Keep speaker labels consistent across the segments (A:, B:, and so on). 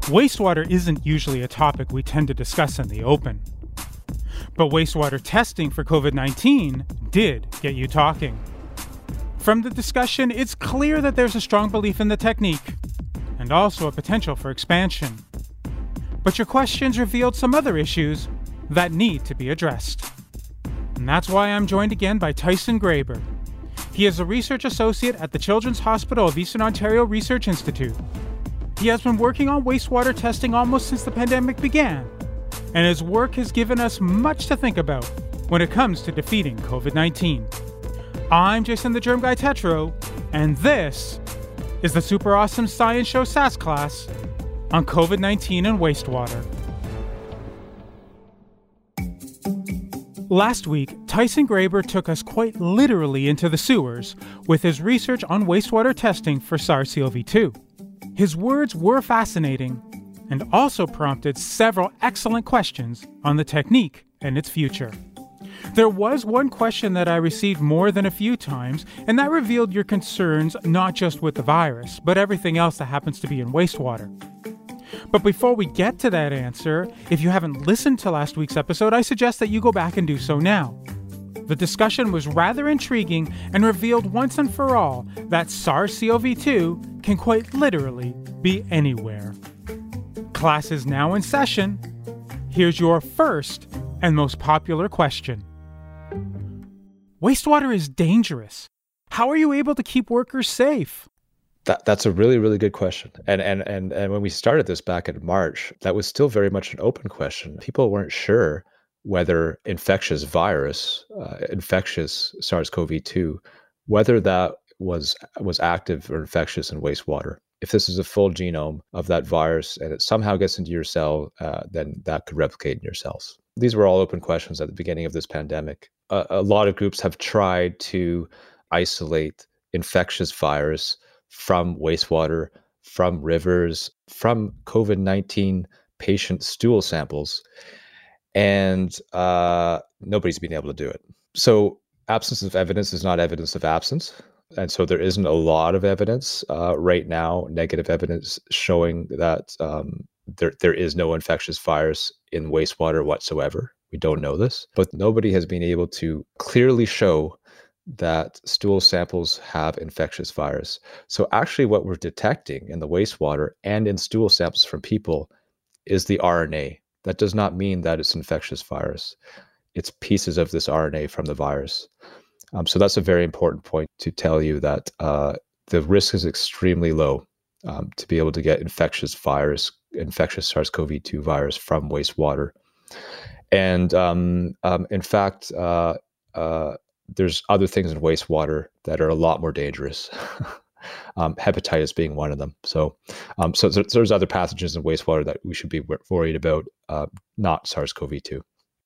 A: Wastewater isn't usually a topic we tend to discuss in the open. But wastewater testing for COVID-19 did get you talking. From the discussion, it's clear that there's a strong belief in the technique, and also a potential for expansion. But your questions revealed some other issues that need to be addressed. And that's why I'm joined again by Tyson Graber. He is a research associate at the Children's Hospital of Eastern Ontario Research Institute. He has been working on wastewater testing almost since the pandemic began, and his work has given us much to think about when it comes to defeating COVID-19. I'm Jason the Germ Guy Tetro, and this is the Super Awesome Science Show SAS class on COVID-19 and wastewater. Last week, Tyson Graber took us quite literally into the sewers with his research on wastewater testing for SARS-CoV-2. His words were fascinating and also prompted several excellent questions on the technique and its future. There was one question that I received more than a few times, and that revealed your concerns not just with the virus, but everything else that happens to be in wastewater. But before we get to that answer, if you haven't listened to last week's episode, I suggest that you go back and do so now. The discussion was rather intriguing and revealed once and for all that SARS-CoV-2 can quite literally be anywhere. Class is now in session. Here's your first and most popular question. Wastewater is dangerous. How are you able to keep workers safe?
B: That's a really, really good question. And when we started this back in March, that was still very much an open question. People weren't sure whether infectious virus, infectious SARS-CoV-2, whether that was active or infectious in wastewater. If this is a full genome of that virus and it somehow gets into your cell, then that could replicate in your cells. These were all open questions at the beginning of this pandemic. A lot of groups have tried to isolate infectious virus from wastewater, from rivers, from COVID-19 patient stool samples, and nobody's been able to do it. So absence of evidence is not evidence of absence. And so there isn't a lot of evidence right now, negative evidence showing that there is no infectious virus in wastewater whatsoever. We don't know this, but nobody has been able to clearly show that stool samples have infectious virus. So actually what we're detecting in the wastewater and in stool samples from people is the RNA. That does not mean that it's infectious virus. It's pieces of this RNA from the virus. So that's a very important point to tell you that the risk is extremely low to be able to get infectious SARS-CoV-2 virus from wastewater. And in fact, there's other things in wastewater that are a lot more dangerous. Hepatitis being one of them. So there's other pathogens in wastewater that we should be worried about, not SARS-CoV-2.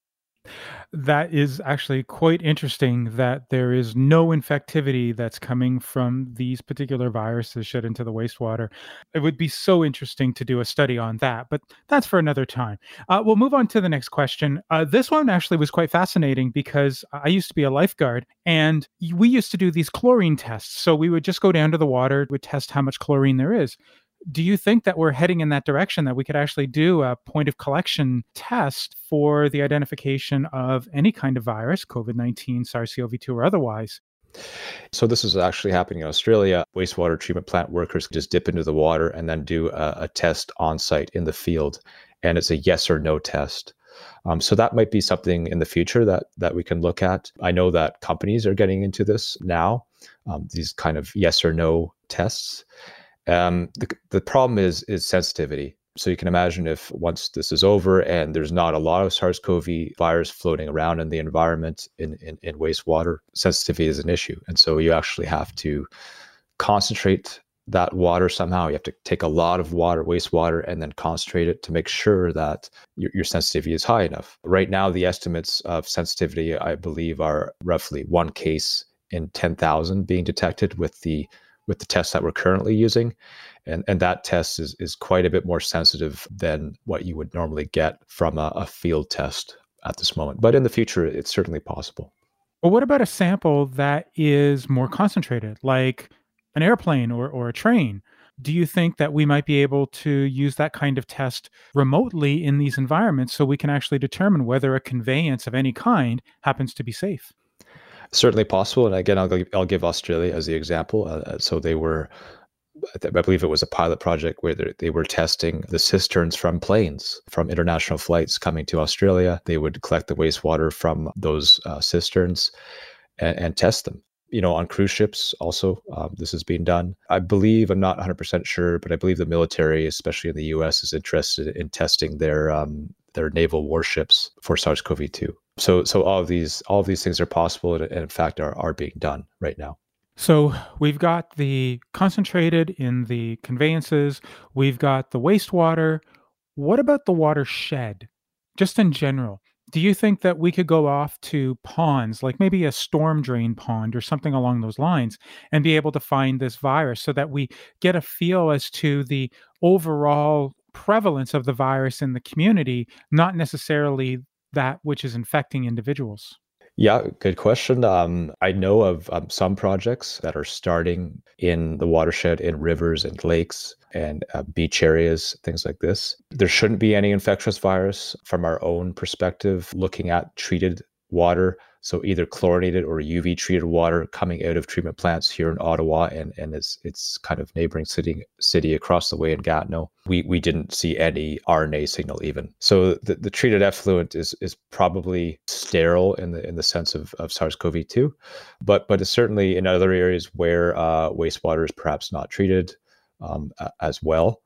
A: That is actually quite interesting that there is no infectivity that's coming from these particular viruses shed into the wastewater. It would be so interesting to do a study on that, but that's for another time. We'll move on to the next question. This one actually was quite fascinating because I used to be a lifeguard and we used to do these chlorine tests. So we would just go down to the water, would test how much chlorine there is. Do you think that we're heading in that direction, that we could actually do a point of collection test for the identification of any kind of virus, COVID-19, SARS-CoV-2 or otherwise?
B: So this is actually happening in Australia. Wastewater treatment plant workers just dip into the water and then do a test on site in the field. And it's a yes or no test. So that might be something in the future that we can look at. I know that companies are getting into this now, these kind of yes or no tests. The problem is sensitivity. So you can imagine if once this is over and there's not a lot of SARS-CoV virus floating around in the environment in wastewater, sensitivity is an issue. And so you actually have to concentrate that water somehow. You have to take a lot of wastewater, and then concentrate it to make sure that your sensitivity is high enough. Right now, the estimates of sensitivity, I believe, are roughly one case in 10,000 being detected with the tests that we're currently using. And that test is quite a bit more sensitive than what you would normally get from a field test at this moment. But in the future, it's certainly possible.
A: Well, what about a sample that is more concentrated, like an airplane or a train? Do you think that we might be able to use that kind of test remotely in these environments so we can actually determine whether a conveyance of any kind happens to be safe?
B: Certainly possible. And again, I'll give Australia as the example. So they were, I believe it was a pilot project where they were testing the cisterns from planes, from international flights coming to Australia. They would collect the wastewater from those cisterns and test them. On cruise ships also, this is being done. I believe, I'm not 100% sure, but I believe the military, especially in the US, is interested in testing their naval warships for SARS-CoV-2. So all of these things are possible, and in fact are being done right now.
A: So we've got the concentrated in the conveyances, we've got the wastewater. What about the watershed? Just in general, do you think that we could go off to ponds, like maybe a storm drain pond or something along those lines, and be able to find this virus so that we get a feel as to the overall prevalence of the virus in the community, not necessarily that which is infecting individuals?
B: Yeah, good question. I know of some projects that are starting in the watershed, in rivers and lakes and beach areas, things like this. There shouldn't be any infectious virus from our own perspective, looking at treated water. So either chlorinated or UV treated water coming out of treatment plants here in Ottawa and its kind of neighboring city across the way in Gatineau. We didn't see any RNA signal even. So the treated effluent is probably sterile in the sense of SARS-CoV-2, but it's certainly in other areas where wastewater is perhaps not treated as well.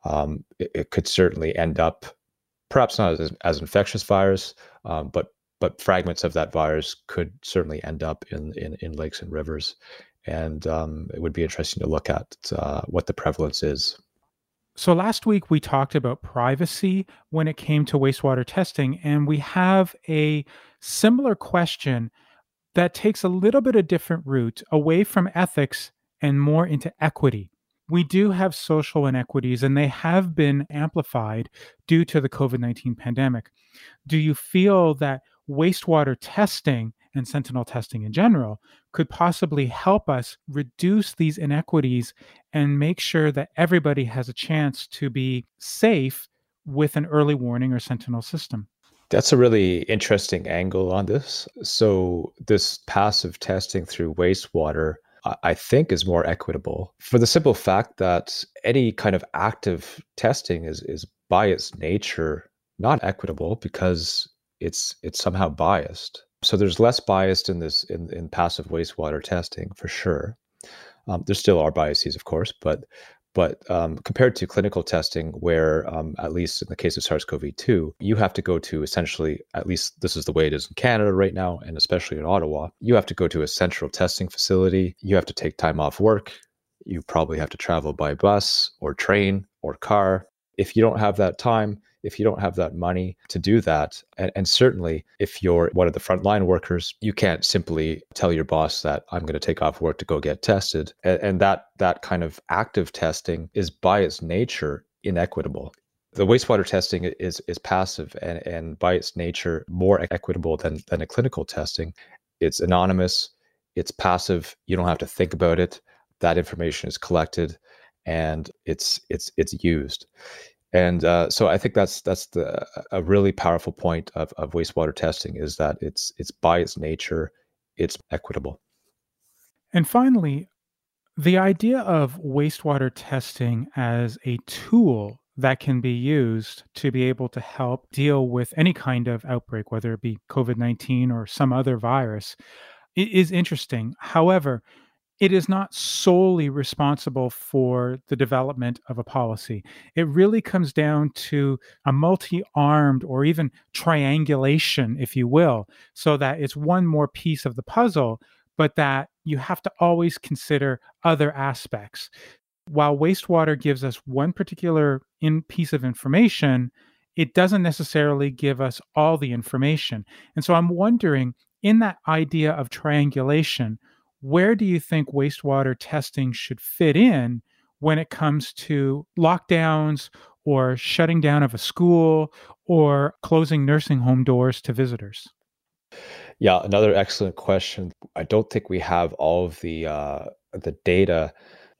B: It could certainly end up perhaps not as infectious virus, but fragments of that virus could certainly end up in lakes and rivers. And it would be interesting to look at what the prevalence is.
A: So last week we talked about privacy when it came to wastewater testing, and we have a similar question that takes a little bit of different route away from ethics and more into equity. We do have social inequities, and they have been amplified due to the COVID-19 pandemic. Do you feel that wastewater testing and sentinel testing in general could possibly help us reduce these inequities and make sure that everybody has a chance to be safe with an early warning or sentinel system?
B: That's a really interesting angle on this. So this passive testing through wastewater, I think, is more equitable for the simple fact that any kind of active testing is by its nature not equitable because it's somehow biased. So there's less bias in this in passive wastewater testing for sure. There still are biases, of course, but compared to clinical testing, where at least in the case of SARS-CoV-2, you have to go to essentially, at least this is the way it is in Canada right now, and especially in Ottawa, you have to go to a central testing facility. You have to take time off work. You probably have to travel by bus or train or car. If you don't have that time, if you don't have that money to do that, and certainly if you're one of the frontline workers, you can't simply tell your boss that I'm going to take off work to go get tested. And that kind of active testing is by its nature inequitable. The wastewater testing is passive and by its nature more equitable than a clinical testing. It's anonymous, it's passive, you don't have to think about it. That information is collected and it's used. And so I think that's a really powerful point of wastewater testing is that it's by its nature, it's equitable.
A: And finally, the idea of wastewater testing as a tool that can be used to be able to help deal with any kind of outbreak, whether it be COVID-19 or some other virus, is interesting. However, it is not solely responsible for the development of a policy. It really comes down to a multi armed or even triangulation, if you will, so that it's one more piece of the puzzle, but that you have to always consider other aspects. While wastewater gives us one particular piece of information, it doesn't necessarily give us all the information. And so I'm wondering, in that idea of triangulation, where do you think wastewater testing should fit in when it comes to lockdowns or shutting down of a school or closing nursing home doors to visitors?
B: Yeah, another excellent question. I don't think we have all of the data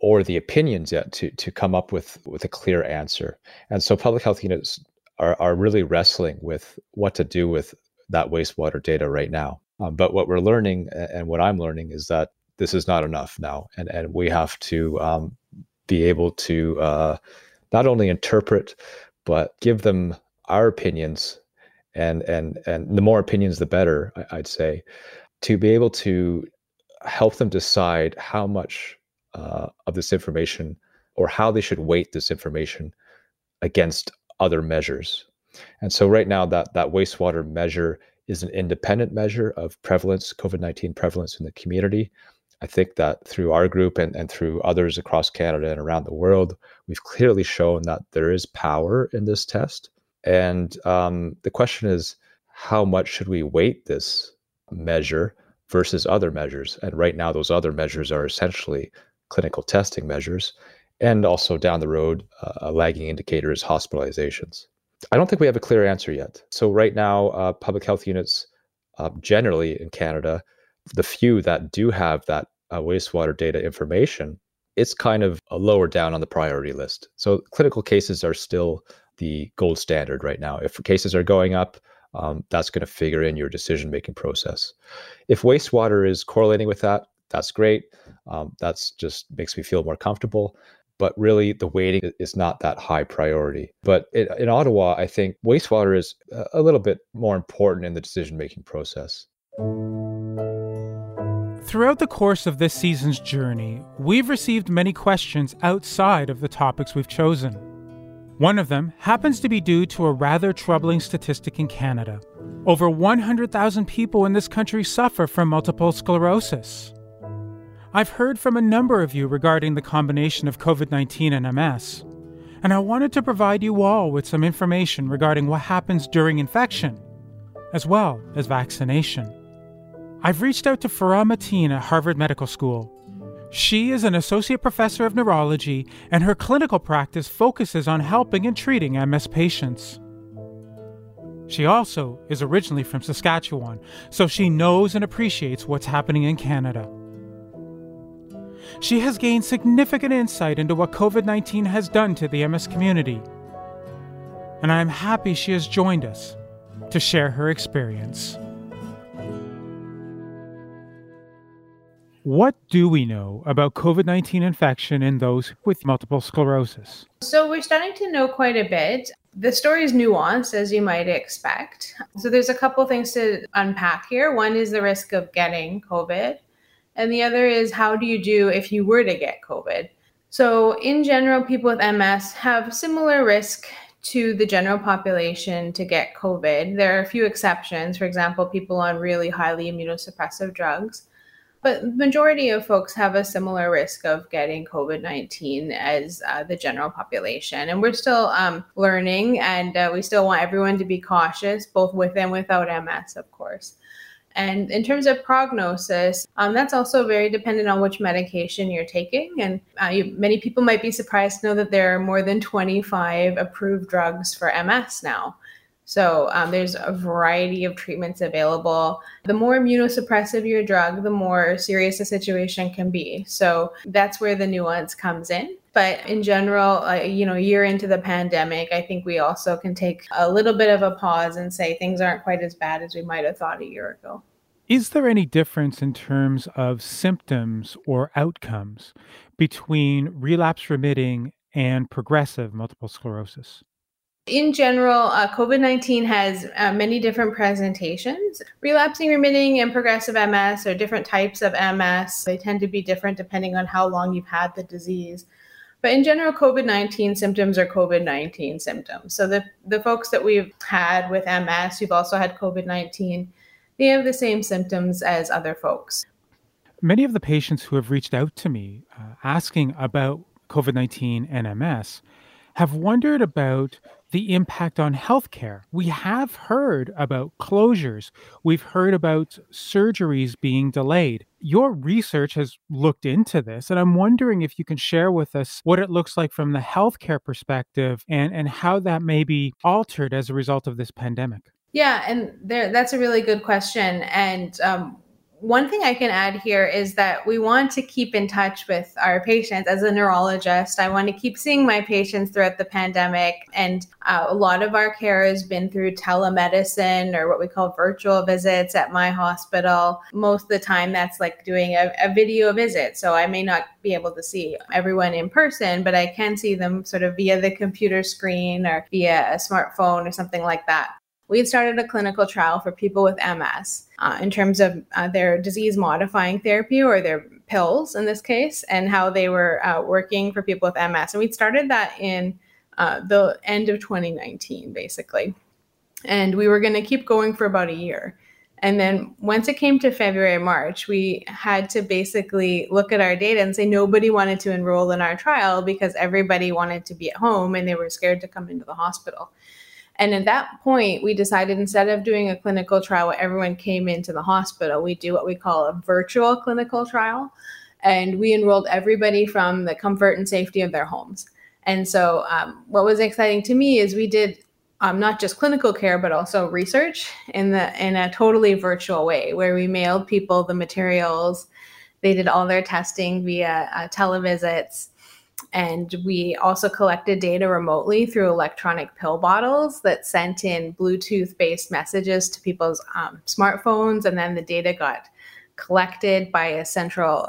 B: or the opinions yet to come up with a clear answer. And so public health units are really wrestling with what to do with that wastewater data right now. But what we're learning and what I'm learning is that this is not enough now. And we have to be able to not only interpret, but give them our opinions. And the more opinions, the better, I'd say, to be able to help them decide how much of this information or how they should weight this information against other measures. And so right now that wastewater measure is an independent measure of prevalence, COVID-19 prevalence in the community. I think that through our group and through others across Canada and around the world, we've clearly shown that there is power in this test. And the question is, how much should we weight this measure versus other measures? And right now, those other measures are essentially clinical testing measures. And also down the road, a lagging indicator is hospitalizations. I don't think we have a clear answer yet. So right now, public health units generally in Canada, the few that do have that wastewater data information, it's kind of lower down on the priority list. So clinical cases are still the gold standard right now. If cases are going up, that's going to figure in your decision-making process. If wastewater is correlating with that, that's great. That's just makes me feel more comfortable. But really, the weighting is not that high priority. But in Ottawa, I think wastewater is a little bit more important in the decision-making process.
A: Throughout the course of this season's journey, we've received many questions outside of the topics we've chosen. One of them happens to be due to a rather troubling statistic in Canada. Over 100,000 people in this country suffer from multiple sclerosis. I've heard from a number of you regarding the combination of COVID-19 and MS, and I wanted to provide you all with some information regarding what happens during infection, as well as vaccination. I've reached out to Farah Mateen at Harvard Medical School. She is an associate professor of neurology, and her clinical practice focuses on helping and treating MS patients. She also is originally from Saskatchewan, so she knows and appreciates what's happening in Canada. She has gained significant insight into what COVID-19 has done to the MS community, and I am happy she has joined us to share her experience. What do we know about COVID-19 infection in those with multiple sclerosis?
C: So we're starting to know quite a bit. The story is nuanced, as you might expect. So there's a couple things to unpack here. One is the risk of getting COVID, and the other is how do you do if you were to get COVID? So in general, people with MS have similar risk to the general population to get COVID. There are a few exceptions, for example, people on really highly immunosuppressive drugs. But the majority of folks have a similar risk of getting COVID-19 as the general population. And we're still learning, and we still want everyone to be cautious, both with and without MS, of course. And in terms of prognosis, that's also very dependent on which medication you're taking. And many people might be surprised to know that there are more than 25 approved drugs for MS now. So there's a variety of treatments available. The more immunosuppressive your drug, the more serious the situation can be. So that's where the nuance comes in. But in general, a year into the pandemic, I think we also can take a little bit of a pause and say things aren't quite as bad as we might have thought a year ago.
A: Is there any difference in terms of symptoms or outcomes between relapse remitting and progressive multiple sclerosis?
C: In general, COVID-19 has many different presentations. Relapsing, remitting, and progressive MS are different types of MS. They tend to be different depending on how long you've had the disease. But in general, COVID-19 symptoms are COVID-19 symptoms. So the folks that we've had with MS, who've also had COVID-19, they have the same symptoms as other folks.
A: Many of the patients who have reached out to me asking about COVID-19 and MS have wondered about the impact on healthcare. We have heard about closures. We've heard about surgeries being delayed. Your research has looked into this, and I'm wondering if you can share with us what it looks like from the healthcare perspective and how that may be altered as a result of this pandemic.
C: Yeah, and that's a really good question. And one thing I can add here is that we want to keep in touch with our patients. As a neurologist, I want to keep seeing my patients throughout the pandemic. And a lot of our care has been through telemedicine or what we call virtual visits at my hospital. Most of the time, that's like doing a video visit. So I may not be able to see everyone in person, but I can see them sort of via the computer screen or via a smartphone or something like that. We had started a clinical trial for people with MS in terms of their disease-modifying therapy or their pills in this case, and how they were working for people with MS. And we started that in the end of 2019, basically. And we were going to keep going for about a year. And then once it came to February, March, we had to basically look at our data and say nobody wanted to enroll in our trial because everybody wanted to be at home and they were scared to come into the hospital. And at that point, we decided instead of doing a clinical trial where everyone came into the hospital, we do what we call a virtual clinical trial. And we enrolled everybody from the comfort and safety of their homes. And so what was exciting to me is we did not just clinical care, but also research in a totally virtual way, where we mailed people the materials. They did all their testing via televisits. And we also collected data remotely through electronic pill bottles that sent in Bluetooth-based messages to people's smartphones. And then the data got collected by a central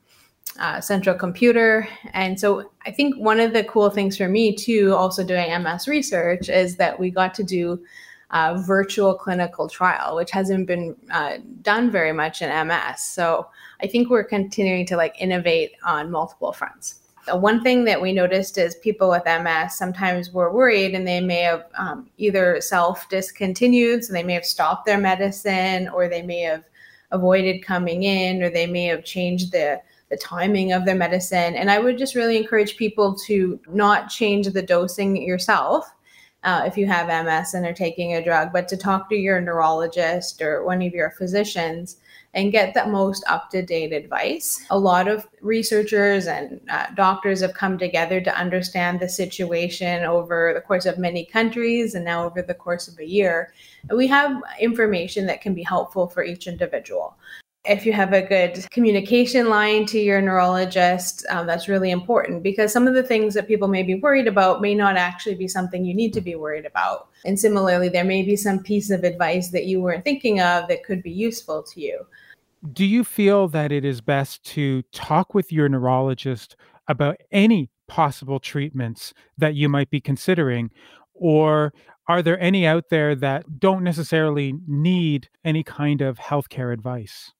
C: computer. And so I think one of the cool things for me too, also doing MS research, is that we got to do a virtual clinical trial, which hasn't been done very much in MS. So I think we're continuing to innovate on multiple fronts. One thing that we noticed is people with MS sometimes were worried and they may have either self-discontinued, so they may have stopped their medicine, or they may have avoided coming in, or they may have changed the timing of their medicine. And I would just really encourage people to not change the dosing yourself if you have MS and are taking a drug, but to talk to your neurologist or one of your physicians and get the most up-to-date advice. A lot of researchers and doctors have come together to understand the situation over the course of many countries and now over the course of a year. And we have information that can be helpful for each individual. If you have a good communication line to your neurologist, that's really important, because some of the things that people may be worried about may not actually be something you need to be worried about. And similarly, there may be some piece of advice that you weren't thinking of that could be useful to you.
A: Do you feel that it is best to talk with your neurologist about any possible treatments that you might be considering? Or are there any out there that don't necessarily need any kind of healthcare advice?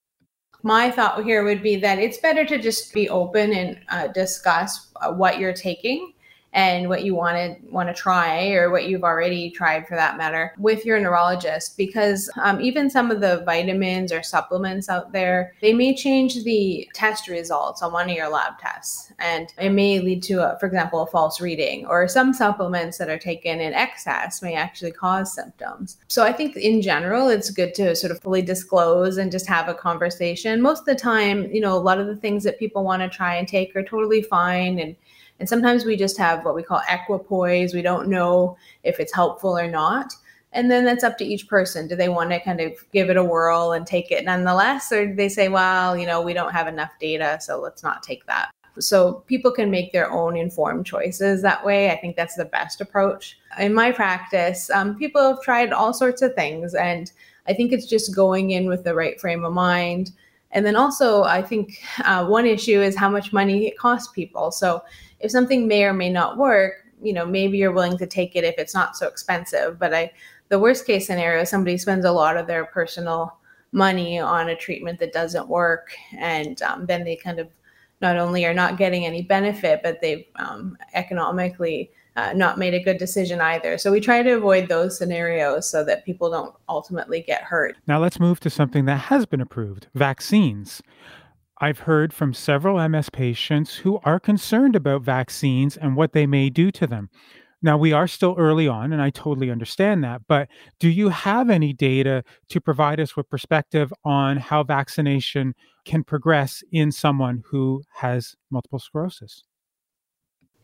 C: My thought here would be that it's better to just be open and discuss what you're taking and what you want to try, or what you've already tried for that matter, with your neurologist, because even some of the vitamins or supplements out there, they may change the test results on one of your lab tests. And it may lead to, for example, a false reading, or some supplements that are taken in excess may actually cause symptoms. So I think in general, it's good to sort of fully disclose and just have a conversation. Most of the time, a lot of the things that people want to try and take are totally fine. And sometimes we just have what we call equipoise. We don't know if it's helpful or not. And then that's up to each person. Do they want to kind of give it a whirl and take it nonetheless? Or do they say, well, we don't have enough data, so let's not take that. So people can make their own informed choices that way. I think that's the best approach. In my practice, people have tried all sorts of things. And I think it's just going in with the right frame of mind. And then also, I think one issue is how much money it costs people. So if something may or may not work, maybe you're willing to take it if it's not so expensive. But the worst case scenario is somebody spends a lot of their personal money on a treatment that doesn't work. And then they kind of not only are not getting any benefit, but they've economically not made a good decision either. So we try to avoid those scenarios so that people don't ultimately get hurt.
A: Now let's move to something that has been approved, vaccines. I've heard from several MS patients who are concerned about vaccines and what they may do to them. Now, we are still early on, and I totally understand that, but do you have any data to provide us with perspective on how vaccination can progress in someone who has multiple sclerosis?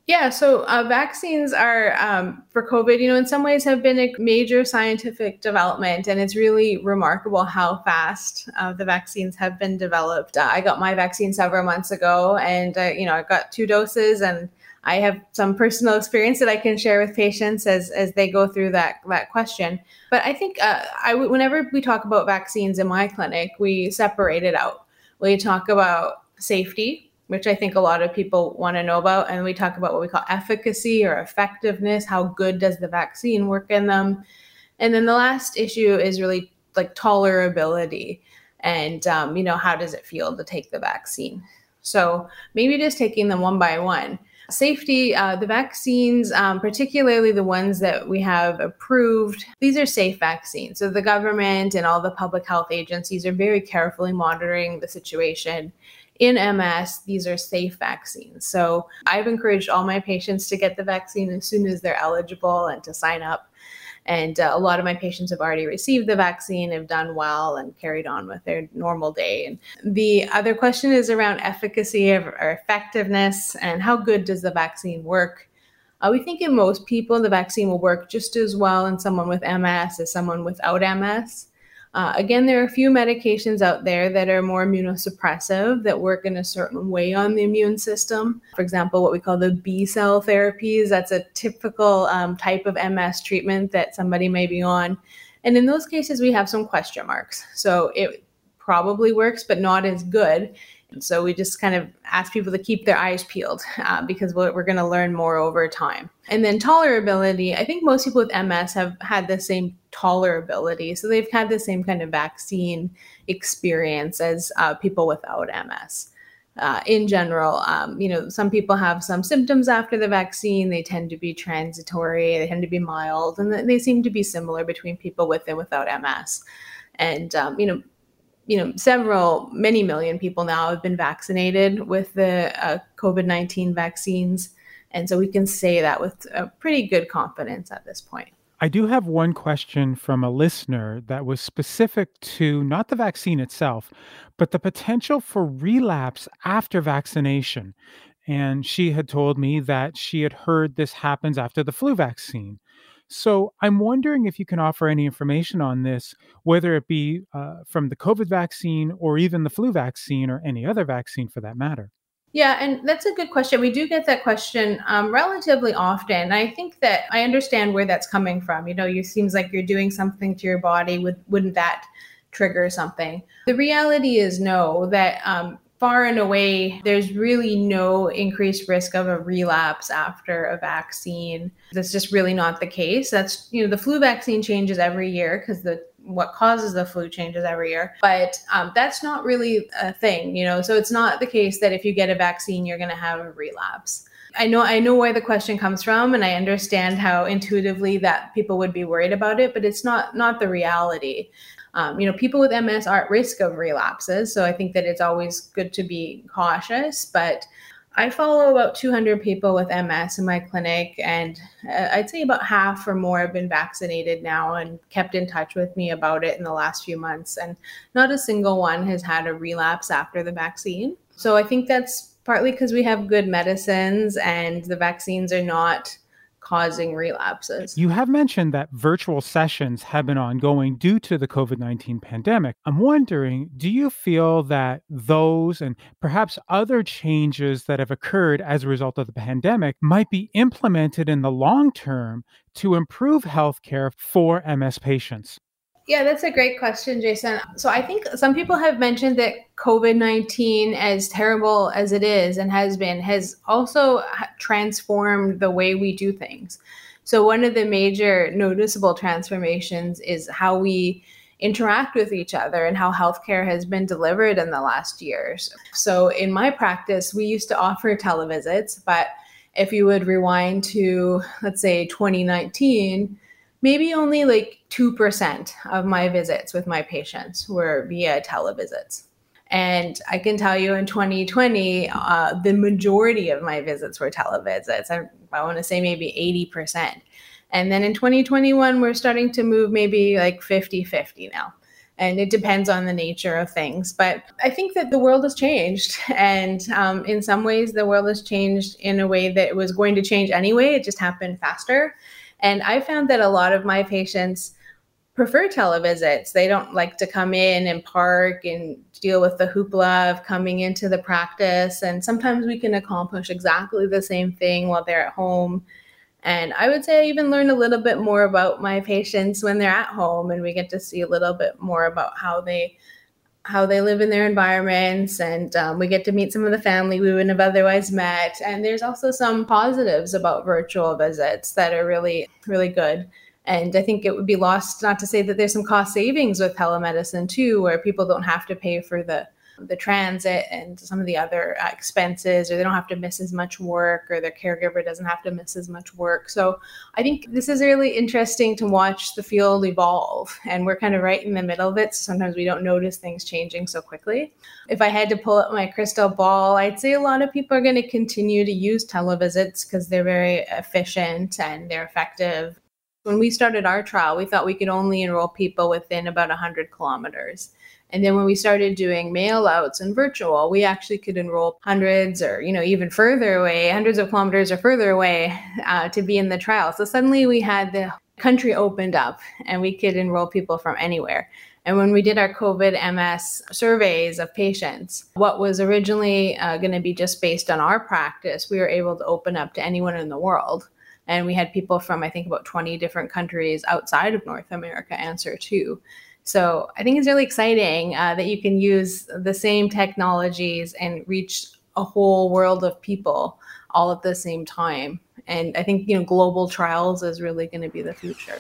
C: Yeah, so vaccines are for COVID, in some ways have been a major scientific development, and it's really remarkable how fast the vaccines have been developed. I got my vaccine several months ago, and I got 2 doses, and I have some personal experience that I can share with patients as they go through that question. But I think whenever we talk about vaccines in my clinic, we separate it out. We talk about safety, which I think a lot of people want to know about. And we talk about what we call efficacy or effectiveness. How good does the vaccine work in them? And then the last issue is really like tolerability and, how does it feel to take the vaccine? So maybe just taking them one by one. Safety, the vaccines, particularly the ones that we have approved, these are safe vaccines. So the government and all the public health agencies are very carefully monitoring the situation. In MS, these are safe vaccines. So I've encouraged all my patients to get the vaccine as soon as they're eligible and to sign up. And a lot of my patients have already received the vaccine, have done well, and carried on with their normal day. And the other question is around efficacy or effectiveness and how good does the vaccine work? We think in most people, the vaccine will work just as well in someone with MS as someone without MS. Again, there are a few medications out there that are more immunosuppressive that work in a certain way on the immune system. For example, what we call the B cell therapies, that's a typical type of MS treatment that somebody may be on. And in those cases, we have some question marks. So it probably works, but not as good. And so we just kind of ask people to keep their eyes peeled because we're going to learn more over time. And then tolerability, I think most people with MS have had the same tolerability. So they've had the same kind of vaccine experience as people without MS. In general, some people have some symptoms after the vaccine. They tend to be transitory. They tend to be mild. And they seem to be similar between people with and without MS. And, many million people now have been vaccinated with the COVID-19 vaccines. And so we can say that with a pretty good confidence at this point.
A: I do have one question from a listener that was specific to not the vaccine itself, but the potential for relapse after vaccination. And she had told me that she had heard this happens after the flu vaccine. So I'm wondering if you can offer any information on this, whether it be from the COVID vaccine or even the flu vaccine or any other vaccine for that matter.
C: Yeah, and that's a good question. We do get that question relatively often. I think that I understand where that's coming from. You seems like you're doing something to your body. Wouldn't that trigger something? The reality is no, that far and away, there's really no increased risk of a relapse after a vaccine. That's just really not the case. That's, the flu vaccine changes every year because what causes the flu changes every year. But that's not really a thing, so it's not the case that if you get a vaccine, you're going to have a relapse. I know where the question comes from, and I understand how intuitively that people would be worried about it, but it's not the reality. People with MS are at risk of relapses. So I think that it's always good to be cautious, but I follow about 200 people with MS in my clinic, and I'd say about half or more have been vaccinated now and kept in touch with me about it in the last few months. And not a single one has had a relapse after the vaccine. So I think that's partly because we have good medicines and the vaccines are not causing relapses.
A: You have mentioned that virtual sessions have been ongoing due to the COVID-19 pandemic. I'm wondering, do you feel that those and perhaps other changes that have occurred as a result of the pandemic might be implemented in the long term to improve healthcare for MS patients?
C: Yeah, that's a great question, Jason. So I think some people have mentioned that COVID-19, as terrible as it is and has also transformed the way we do things. So one of the major noticeable transformations is how we interact with each other and how healthcare has been delivered in the last years. So in my practice, we used to offer televisits, but if you would rewind to, let's say, 2019, maybe only like 2% of my visits with my patients were via televisits. And I can tell you in 2020, the majority of my visits were televisits. I want to say maybe 80%. And then in 2021, we're starting to move maybe like 50-50 now. And it depends on the nature of things. But I think that the world has changed. And in some ways, the world has changed in a way that it was going to change anyway. It just happened faster. And I found that a lot of my patients prefer televisits. They don't like to come in and park and deal with the hoopla of coming into the practice. And sometimes we can accomplish exactly the same thing while they're at home. And I would say I even learn a little bit more about my patients when they're at home, and we get to see a little bit more about how they live in their environments, and we get to meet some of the family we wouldn't have otherwise met. And there's also some positives about virtual visits that are really, really good. And I think it would be lost not to say that there's some cost savings with telemedicine too, where people don't have to pay for the transit and some of the other expenses, or they don't have to miss as much work, or their caregiver doesn't have to miss as much work. So I think this is really interesting to watch the field evolve, and we're kind of right in the middle of it. So sometimes we don't notice things changing so quickly. If I had to pull up my crystal ball, I'd say a lot of people are going to continue to use televisits because they're very efficient and they're effective. When we started our trial, we thought we could only enroll people within about 100 kilometers. And then when we started doing mail outs and virtual, we actually could enroll hundreds or, even further away, hundreds of kilometers or further away to be in the trial. So suddenly we had the country opened up and we could enroll people from anywhere. And when we did our COVID MS surveys of patients, what was originally going to be just based on our practice, we were able to open up to anyone in the world. And we had people from, I think, about 20 different countries outside of North America answer too. So I think it's really exciting that you can use the same technologies and reach a whole world of people all at the same time. And I think, global trials is really going to be the future.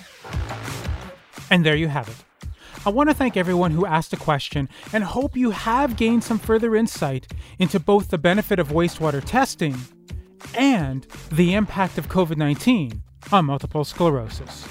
A: And there you have it. I want to thank everyone who asked a question and hope you have gained some further insight into both the benefit of wastewater testing and the impact of COVID-19 on multiple sclerosis.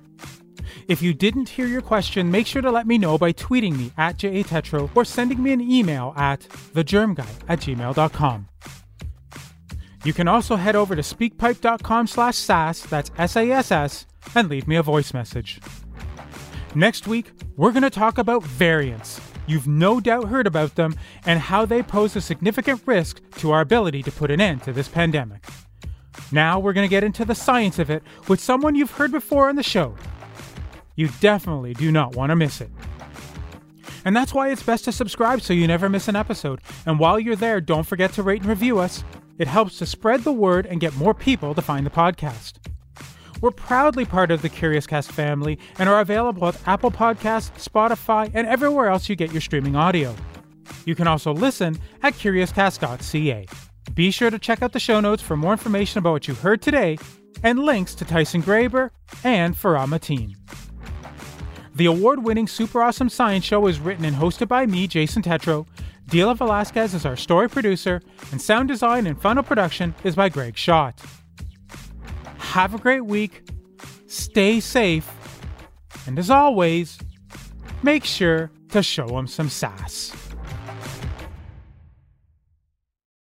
A: If you didn't hear your question, make sure to let me know by tweeting me at @jatetro or sending me an email at thegermguy@gmail.com. You can also head over to speakpipe.com/sass, that's SASS, and leave me a voice message. Next week, we're going to talk about variants. You've no doubt heard about them and how they pose a significant risk to our ability to put an end to this pandemic. Now we're going to get into the science of it with someone you've heard before on the show. You definitely do not want to miss it. And that's why it's best to subscribe so you never miss an episode. And while you're there, don't forget to rate and review us. It helps to spread the word and get more people to find the podcast. We're proudly part of the CuriousCast family and are available at Apple Podcasts, Spotify, and everywhere else you get your streaming audio. You can also listen at curiouscast.ca. Be sure to check out the show notes for more information about what you heard today and links to Tyson Graber and Farah Mateen. The award-winning Super Awesome Science Show is written and hosted by me, Jason Tetro. Dila Velasquez is our story producer, and sound design and final production is by Greg Schott. Have a great week, stay safe, and as always, make sure to show them some sass.